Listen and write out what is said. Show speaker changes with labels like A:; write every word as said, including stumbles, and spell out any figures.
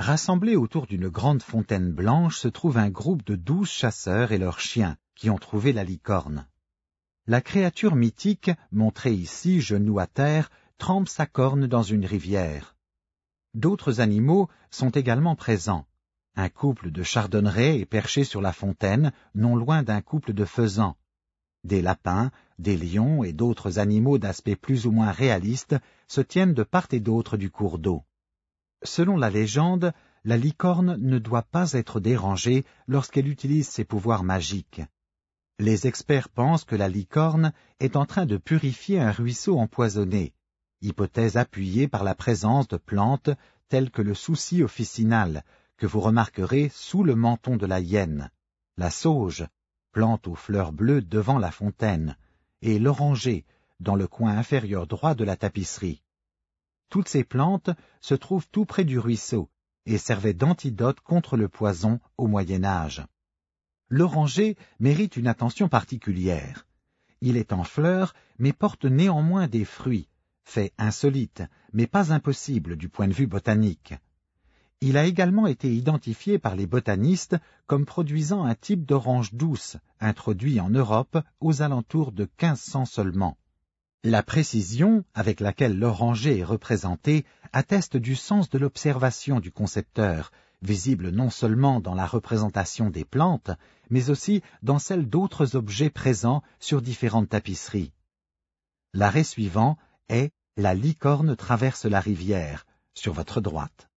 A: Rassemblés autour d'une grande fontaine blanche se trouve un groupe de douze chasseurs et leurs chiens qui ont trouvé la licorne. La créature mythique, montrée ici genou à terre, trempe sa corne dans une rivière. D'autres animaux sont également présents. Un couple de chardonnerets est perché sur la fontaine, non loin d'un couple de faisans. Des lapins, des lions et d'autres animaux d'aspect plus ou moins réaliste se tiennent de part et d'autre du cours d'eau. Selon la légende, la licorne ne doit pas être dérangée lorsqu'elle utilise ses pouvoirs magiques. Les experts pensent que la licorne est en train de purifier un ruisseau empoisonné, hypothèse appuyée par la présence de plantes telles que le souci officinal, que vous remarquerez sous le menton de la hyène, la sauge, plante aux fleurs bleues devant la fontaine, et l'oranger, dans le coin inférieur droit de la tapisserie. Toutes ces plantes se trouvent tout près du ruisseau et servaient d'antidote contre le poison au Moyen Âge. L'oranger mérite une attention particulière. Il est en fleurs, mais porte néanmoins des fruits, fait insolite, mais pas impossible du point de vue botanique. Il a également été identifié par les botanistes comme produisant un type d'orange douce, introduit en Europe aux alentours de quinze cents seulement. La précision avec laquelle l'oranger est représenté atteste du sens de l'observation du concepteur, visible non seulement dans la représentation des plantes, mais aussi dans celle d'autres objets présents sur différentes tapisseries. L'arrêt suivant est « La licorne traverse la rivière » sur votre droite.